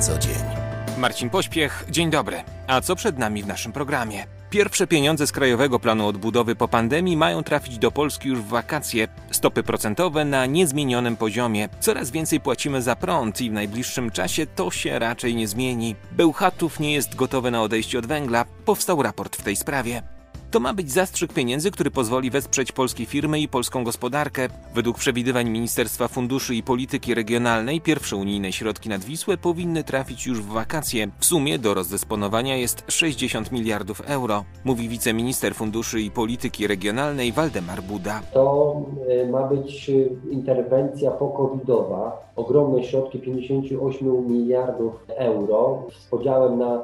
co dzień. Marcin Pośpiech, dzień dobry. A co przed nami w naszym programie? Pierwsze pieniądze z Krajowego Planu Odbudowy po pandemii mają trafić do Polski już w wakacje. Stopy procentowe na niezmienionym poziomie. Coraz więcej płacimy za prąd i w najbliższym czasie to się raczej nie zmieni. Bełchatów nie jest gotowy na odejście od węgla. Powstał raport w tej sprawie. To ma być zastrzyk pieniędzy, który pozwoli wesprzeć polskie firmy i polską gospodarkę. Według przewidywań Ministerstwa Funduszy i Polityki Regionalnej pierwsze unijne środki nad Wisłę powinny trafić już w wakacje. W sumie do rozdysponowania jest 60 miliardów euro, mówi wiceminister Funduszy i Polityki Regionalnej Waldemar Buda. To ma być interwencja po-covidowa. Ogromne środki 58 miliardów euro z podziałem na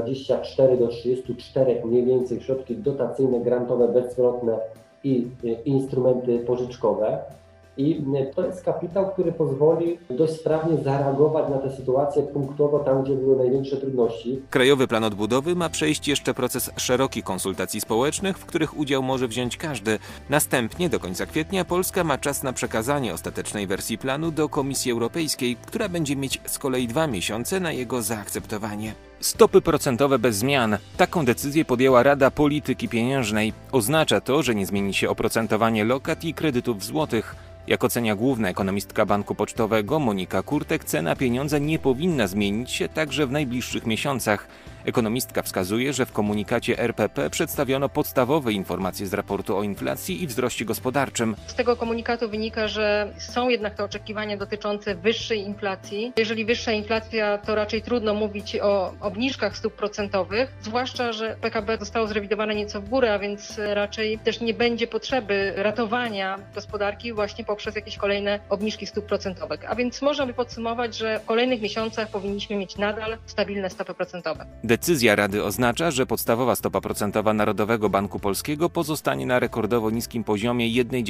24 do 34 mniej więcej środki dotacyjne, grantowe, bezzwrotne i instrumenty pożyczkowe. I to jest kapitał, który pozwoli dość sprawnie zareagować na tę sytuację punktowo tam, gdzie były największe trudności. Krajowy Plan Odbudowy ma przejść jeszcze proces szerokich konsultacji społecznych, w których udział może wziąć każdy. Następnie do końca kwietnia Polska ma czas na przekazanie ostatecznej wersji planu do Komisji Europejskiej, która będzie mieć z kolei 2 miesiące na jego zaakceptowanie. Stopy procentowe bez zmian. Taką decyzję podjęła Rada Polityki Pieniężnej. Oznacza to, że nie zmieni się oprocentowanie lokat i kredytów w złotych. Jak ocenia główna ekonomistka Banku Pocztowego Monika Kurtek, cena pieniądza nie powinna zmienić się także w najbliższych miesiącach. Ekonomistka wskazuje, że w komunikacie RPP przedstawiono podstawowe informacje z raportu o inflacji i wzroście gospodarczym. Z tego komunikatu wynika, że są jednak te oczekiwania dotyczące wyższej inflacji. Jeżeli wyższa inflacja, to raczej trudno mówić o obniżkach stóp procentowych, zwłaszcza, że PKB zostało zrewidowane nieco w górę, a więc raczej też nie będzie potrzeby ratowania gospodarki właśnie poprzez jakieś kolejne obniżki stóp procentowych. A więc można by podsumować, że w kolejnych miesiącach powinniśmy mieć nadal stabilne stopy procentowe. Decyzja Rady oznacza, że podstawowa stopa procentowa Narodowego Banku Polskiego pozostanie na rekordowo niskim poziomie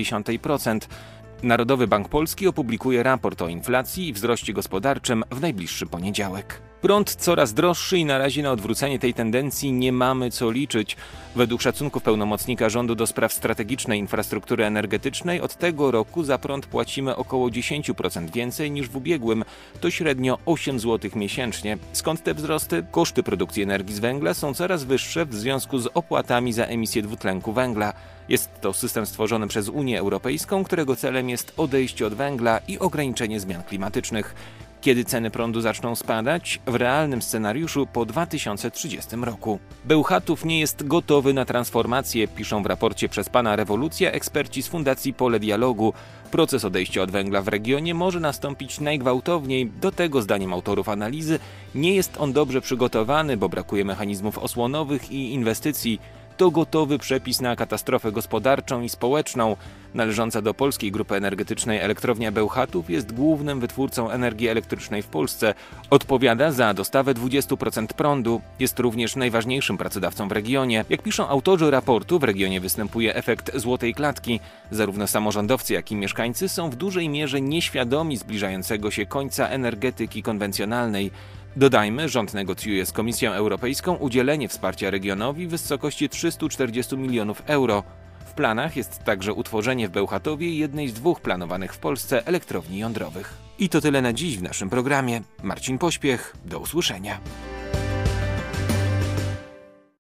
0,1%. Narodowy Bank Polski opublikuje raport o inflacji i wzroście gospodarczym w najbliższy poniedziałek. Prąd coraz droższy i na razie na odwrócenie tej tendencji nie mamy co liczyć. Według szacunków pełnomocnika rządu do spraw strategicznej infrastruktury energetycznej od tego roku za prąd płacimy około 10% więcej niż w ubiegłym. To średnio 8 zł miesięcznie. Skąd te wzrosty? Koszty produkcji energii z węgla są coraz wyższe w związku z opłatami za emisję dwutlenku węgla. Jest to system stworzony przez Unię Europejską, którego celem jest odejście od węgla i ograniczenie zmian klimatycznych. Kiedy ceny prądu zaczną spadać? W realnym scenariuszu po 2030 roku. Bełchatów nie jest gotowy na transformację, piszą w raporcie Przez Pana Rewolucja eksperci z Fundacji Pole Dialogu. Proces odejścia od węgla w regionie może nastąpić najgwałtowniej. Do tego, zdaniem autorów analizy, nie jest on dobrze przygotowany, bo brakuje mechanizmów osłonowych i inwestycji. To gotowy przepis na katastrofę gospodarczą i społeczną. Należąca do Polskiej Grupy Energetycznej Elektrownia Bełchatów jest głównym wytwórcą energii elektrycznej w Polsce. Odpowiada za dostawę 20% prądu. Jest również najważniejszym pracodawcą w regionie. Jak piszą autorzy raportu, w regionie występuje efekt złotej klatki. Zarówno samorządowcy, jak i mieszkańcy są w dużej mierze nieświadomi zbliżającego się końca energetyki konwencjonalnej. Dodajmy, rząd negocjuje z Komisją Europejską udzielenie wsparcia regionowi w wysokości 340 milionów euro. W planach jest także utworzenie w Bełchatowie jednej z 2 planowanych w Polsce elektrowni jądrowych. I to tyle na dziś w naszym programie. Marcin Pośpiech, do usłyszenia.